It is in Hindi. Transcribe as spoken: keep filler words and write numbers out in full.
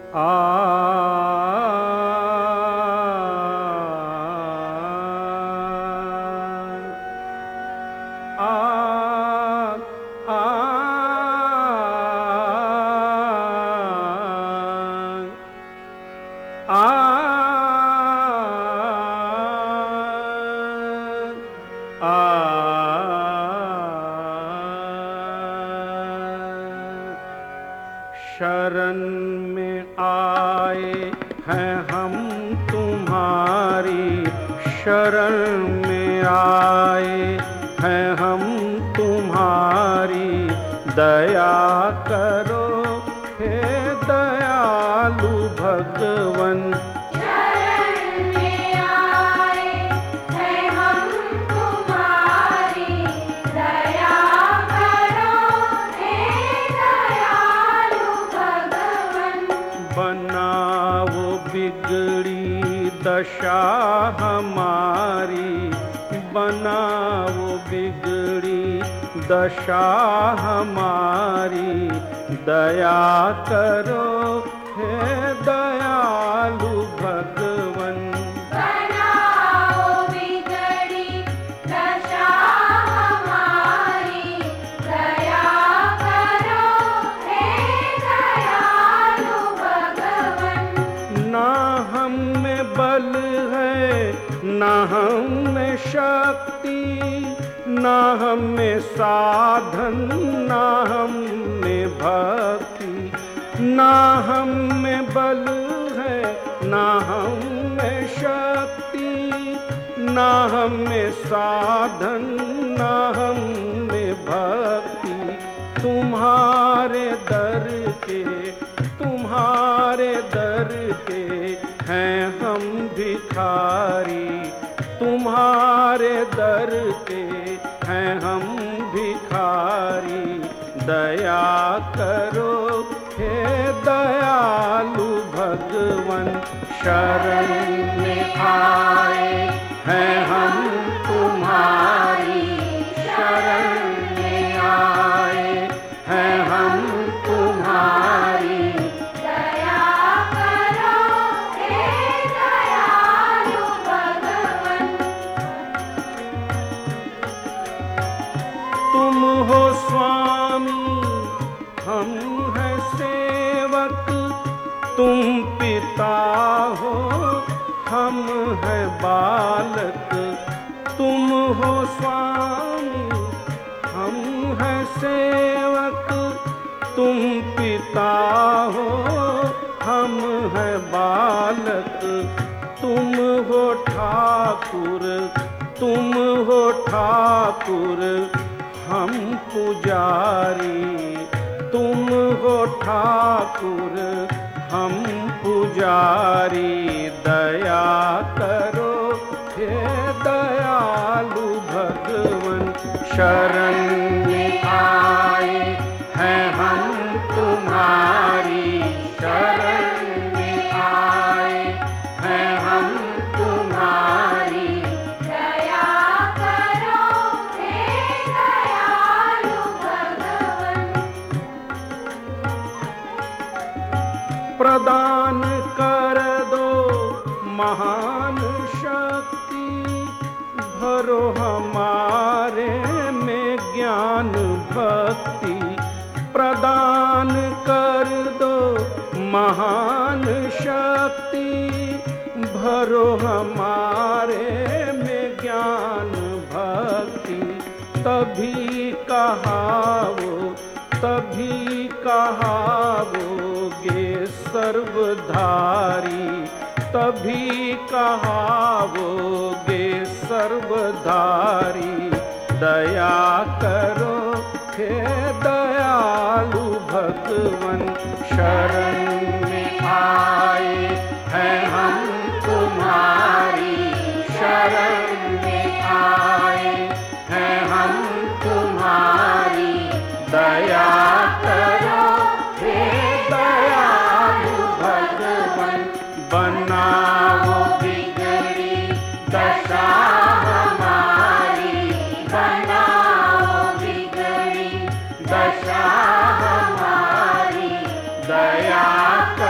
आ शरण में आए हैं हम तुम्हारी, शरण में आए हैं हम तुम्हारी, दया करो हे दयालु भगवन। बनाओ बिगड़ी दशा हमारी, बनाओ बिगड़ी दशा हमारी, दया करो हे दयालु भगवन। बल है ना हम में शक्ति, ना हम में साधन, ना हम में भक्ति, ना हम में बल है ना हम में शक्ति, ना हम में साधन, ना हम में भक्ति। तुम्हारे दर के, तुम्हारे दर के हैं हम भिखारी, तुम्हारे दर के हैं हम भिखारी, दया करो हे दयालु भगवन। शरण में आए हैं हम तुम्हारी, शरण में आए हैं हम तुम्हारी, तुम हो स्वामी हम हैं सेवक, तुम पिता हो हम हैं बालक। तुम हो स्वामी हम हैं सेवक, तुम पिता हो हम हैं बालक। तुम हो ठाकुर, तुम हो ठाकुर हम पुजारी, तुम हो ठाकुर हम पुजारी, दया करो हे दयालु भगवन। शरण में आए हैं हम तुम्हारी, शरण में आए हैं हम तुम्हारी, प्रदान कर दो महान शक्ति, भरो हमारे में ज्ञान भक्ति। प्रदान कर दो महान शक्ति, भरो हमारे में ज्ञान भक्ति। तभी कहावो, तभी कहावोगे सर्वधारी, तभी कहावोगे सर्वधारी, दया करो हे दयालु भगवन। शरण में आए हैं हम तुम्हारी, शरण में आए हैं हम तुम्हारी, दया करो हे दयालु भगवन। बनाओ बिगड़ी दशा हमारी, बनाओ बिगड़ी दशा हमारी, दया करो